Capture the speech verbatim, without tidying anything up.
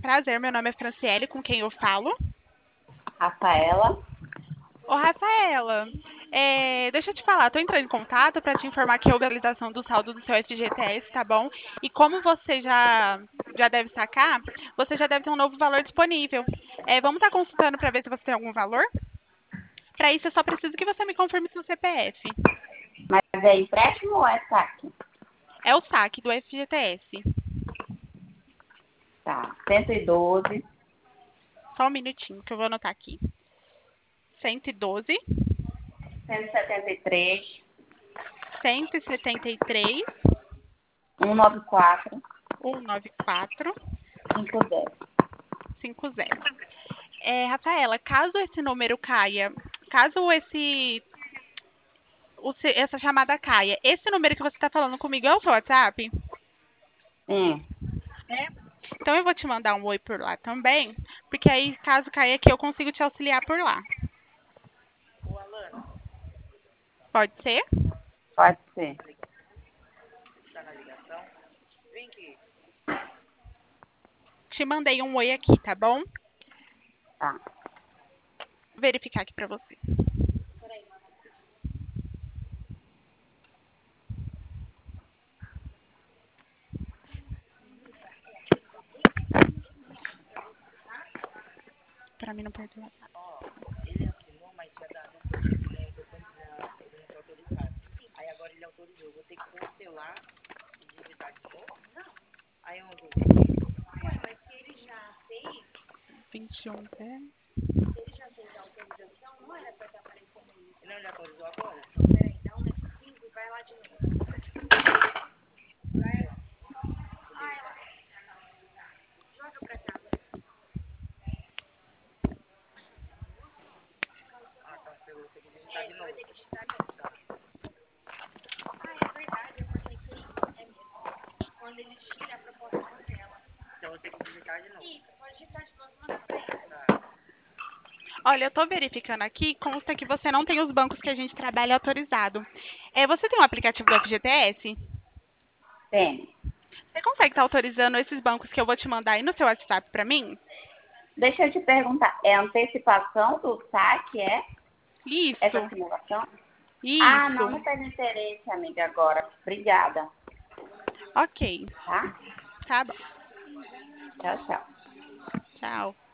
prazer, meu nome é Franciele, com quem eu falo. Rafaela. Ô, Rafaela, é, deixa eu te falar, tô entrando em contato para te informar que houve a atualização do saldo do seu F G T S, tá bom? E como você já, já deve sacar, você já deve ter um novo valor disponível. É, vamos estar consultando para ver se você tem algum valor? Para isso, eu só preciso que você me confirme seu C P F. Mas é empréstimo ou é saque? É o saque do F G T S. Tá. cento e doze. Só um minutinho que eu vou anotar aqui. cento e doze, cento e setenta e três. cento e setenta e três, cento e noventa e quatro. cento e noventa e quatro, cinquenta. cinquenta. É, Rafaela, caso esse número caia, caso esse, o se- essa chamada caia, esse número que você está falando comigo é o seu WhatsApp? Sim. É. Então eu vou te mandar um oi por lá também, porque aí caso caia aqui eu consigo te auxiliar por lá. Pode ser? Pode ser. Te mandei um oi aqui, tá bom? Tá. Vou verificar aqui pra você. Pra mim não perder o WhatsApp. vinte e um, é? Olha, eu tô verificando aqui, consta que você não tem os bancos que a gente trabalha autorizado. É, você tem um aplicativo do F G T S? Tem. Você consegue estar autorizando esses bancos que eu vou te mandar aí no seu WhatsApp pra mim? Deixa eu te perguntar, é antecipação do saque, é? Essa Isso, simulação? Ah, isso. não, não tenho interesse, amiga, agora. Obrigada, Ok, tá? tá bom. Tchau, tchau. Tchau.